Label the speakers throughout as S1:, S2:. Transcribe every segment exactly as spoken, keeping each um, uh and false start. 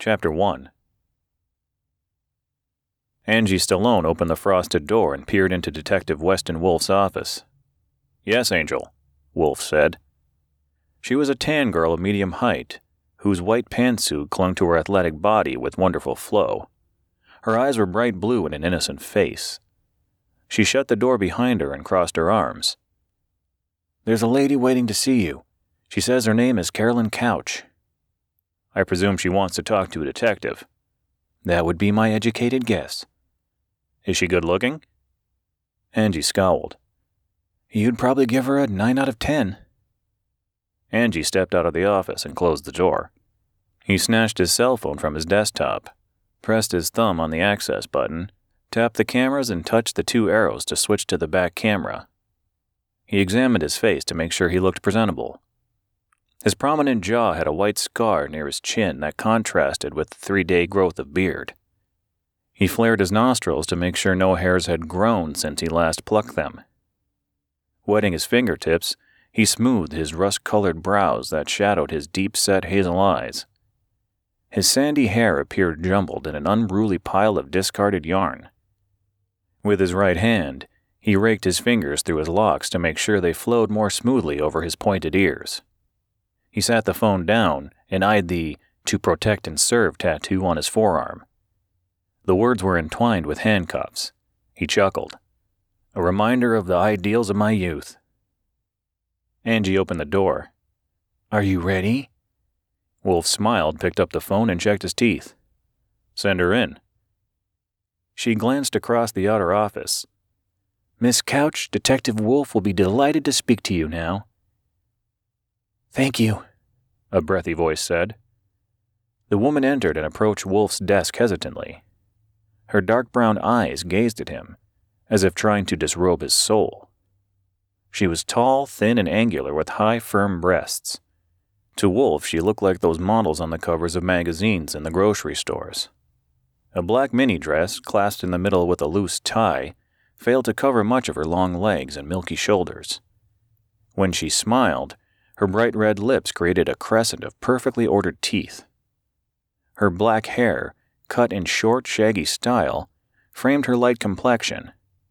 S1: Chapter one. Angie Stallone opened the frosted door and peered into Detective Weston Wolf's office. "Yes, Angel," Wolf said. She was a tan girl of medium height, whose white pantsuit clung to her athletic body with wonderful flow. Her eyes were bright blue in an innocent face. She shut the door behind her and crossed her arms. "There's a lady waiting to see you. She says her name is Carolyn Couch." "I presume she wants to talk to a detective." "That would be my educated guess." "Is she good looking?" Angie scowled. "You'd probably give her a nine out of ten. Angie stepped out of the office and closed the door. He snatched his cell phone from his desktop, pressed his thumb on the access button, tapped the cameras and touched the two arrows to switch to the back camera. He examined his face to make sure he looked presentable. His prominent jaw had a white scar near his chin that contrasted with the three-day growth of beard. He flared his nostrils to make sure no hairs had grown since he last plucked them. Wetting his fingertips, he smoothed his rust-colored brows that shadowed his deep-set hazel eyes. His sandy hair appeared jumbled in an unruly pile of discarded yarn. With his right hand, he raked his fingers through his locks to make sure they flowed more smoothly over his pointed ears. He sat the phone down and eyed the "To Protect and Serve" tattoo on his forearm. The words were entwined with handcuffs. He chuckled. "A reminder of the ideals of my youth." Angie opened the door. "Are you ready?" Wolf smiled, picked up the phone, and checked his teeth. "Send her in." She glanced across the outer office. "Miss Couch, Detective Wolf will be delighted to speak to you now." "Thank you," a breathy voice said. The woman entered and approached Wolf's desk hesitantly. Her dark brown eyes gazed at him, as if trying to disrobe his soul. She was tall, thin, and angular with high, firm breasts. To Wolf, she looked like those models on the covers of magazines in the grocery stores. A black mini dress, clasped in the middle with a loose tie, failed to cover much of her long legs and milky shoulders. When she smiled, her bright red lips created a crescent of perfectly ordered teeth. Her black hair, cut in short, shaggy style, framed her light complexion.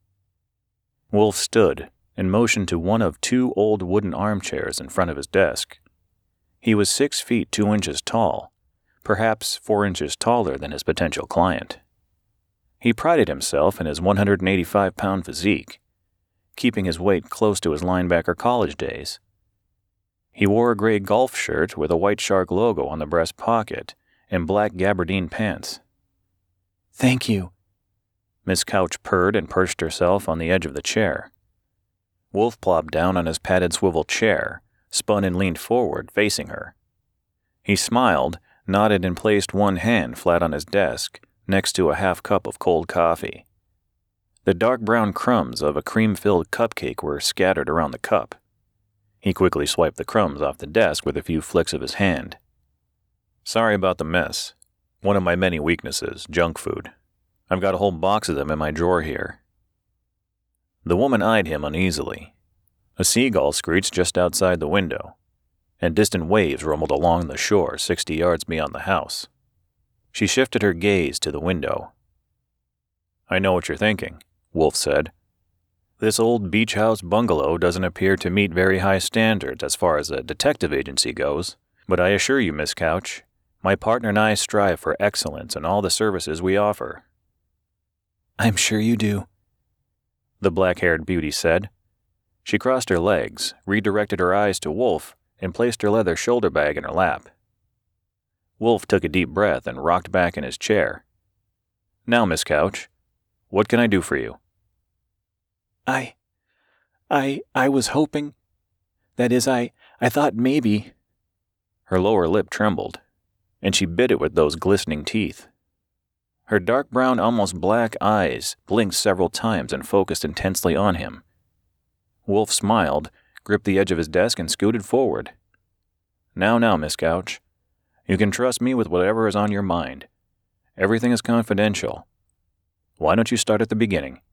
S1: Wolf stood and motioned to one of two old wooden armchairs in front of his desk. He was six feet two inches tall, perhaps four inches taller than his potential client. He prided himself in his one hundred eighty-five pound physique, keeping his weight close to his linebacker college days. He wore a gray golf shirt with a White Shark logo on the breast pocket and black gabardine pants. "Thank you." Miss Couch purred and perched herself on the edge of the chair. Wolf plopped down on his padded swivel chair, spun and leaned forward, facing her. He smiled, nodded and placed one hand flat on his desk, next to a half cup of cold coffee. The dark brown crumbs of a cream-filled cupcake were scattered around the cup. He quickly swiped the crumbs off the desk with a few flicks of his hand. "Sorry about the mess. One of my many weaknesses, junk food. I've got a whole box of them in my drawer here." The woman eyed him uneasily. A seagull screeched just outside the window, and distant waves rumbled along the shore sixty yards beyond the house. She shifted her gaze to the window. "I know what you're thinking," Wolf said. "This old beach house bungalow doesn't appear to meet very high standards as far as a detective agency goes, but I assure you, Miss Couch, my partner and I strive for excellence in all the services we offer." "I'm sure you do," the black-haired beauty said. She crossed her legs, redirected her eyes to Wolf, and placed her leather shoulder bag in her lap. Wolf took a deep breath and rocked back in his chair. "Now, Miss Couch, what can I do for you?" I, I, I was hoping, that is, I, I thought maybe." Her lower lip trembled, and she bit it with those glistening teeth. Her dark brown, almost black eyes blinked several times and focused intensely on him. Wolf smiled, gripped the edge of his desk, and scooted forward. Now, now, Miss Couch. You can trust me with whatever is on your mind. Everything is confidential. Why don't you start at the beginning?